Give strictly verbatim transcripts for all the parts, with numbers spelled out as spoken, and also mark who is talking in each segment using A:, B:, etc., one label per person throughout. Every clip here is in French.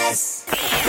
A: S.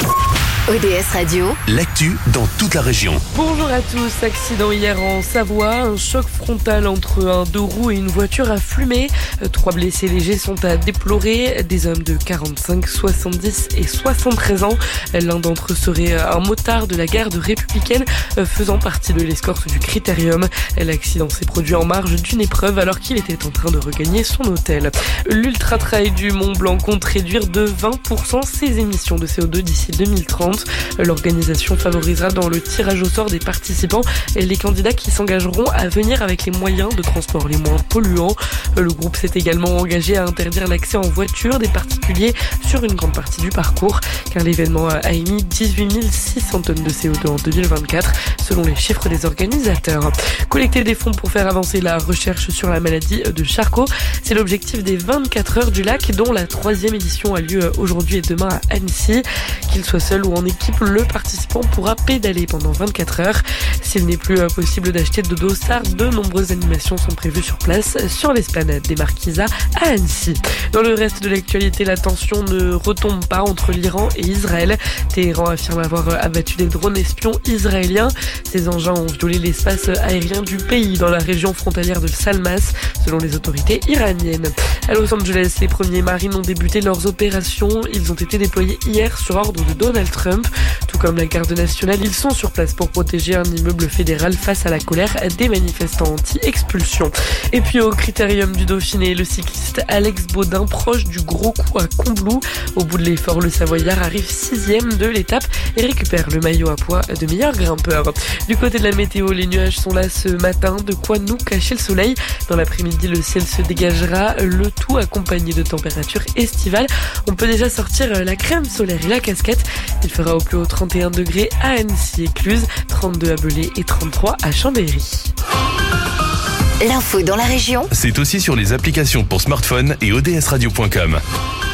A: O D S Radio,
B: l'actu dans toute la région.
C: Bonjour à tous. Accident hier en Savoie. Un choc frontal entre un deux roues et une voiture a fumé. Trois blessés légers sont à déplorer. Des hommes de quarante-cinq, soixante-dix et soixante-treize ans. L'un d'entre eux serait un motard de la garde républicaine faisant partie de l'escorte du Critérium. L'accident s'est produit en marge d'une épreuve alors qu'il était en train de regagner son hôtel. L'Ultra Trail du Mont Blanc compte réduire de vingt pour cent ses émissions de C O deux d'ici deux mille trente. L'organisation favorisera dans le tirage au sort des participants les candidats qui s'engageront à venir avec les moyens de transport les moins polluants. Le groupe s'est également engagé à interdire l'accès en voiture des particuliers sur une grande partie du parcours, car l'événement a émis dix-huit mille six cents tonnes de C O deux en deux mille vingt-quatre, selon les chiffres des organisateurs. Collecter des fonds pour faire avancer la recherche sur la maladie de Charcot, c'est l'objectif des vingt-quatre heures du lac, dont la troisième édition a lieu aujourd'hui et demain à Annecy. Qu'il soit seul ou en équipe, le participant pourra pédaler pendant vingt-quatre heures. S'il n'est plus possible d'acheter de dossard, de nombreuses animations sont prévues sur place sur l'esplanade des Marquisas à Annecy. Dans le reste de l'actualité, la tension ne retombe pas entre l'Iran et Israël. Téhéran affirme avoir abattu des drones espions israéliens. Ces engins ont violé l'espace aérien du pays dans la région frontalière de Salmas, selon les autorités iraniennes. À Los Angeles, les premiers Marines ont débuté leurs opérations. Ils ont été déployés hier sur ordre de Donald Trump. Tout comme la garde nationale, ils sont sur place pour protéger un immeuble fédéral face à la colère des manifestants anti-expulsion. Et puis au Critérium du Dauphiné, le cycliste Alex Baudin, proche du gros coup à Combloux. Au bout de l'effort, le Savoyard arrive sixième de l'étape et récupère le maillot à pois de meilleur grimpeur. Du côté de la météo, les nuages sont là ce matin, de quoi nous cacher le soleil. Dans l'après-midi, le ciel se dégagera, le tout accompagné de températures estivales. On peut déjà sortir la crème solaire et la casquette. Il fera au plus haut trente et un degrés à Annecy et Cluse, trente-deux à Belay et trente-trois à Chambéry.
A: L'info dans la région,
B: C'est aussi sur les applications pour smartphone et O D S radio point com.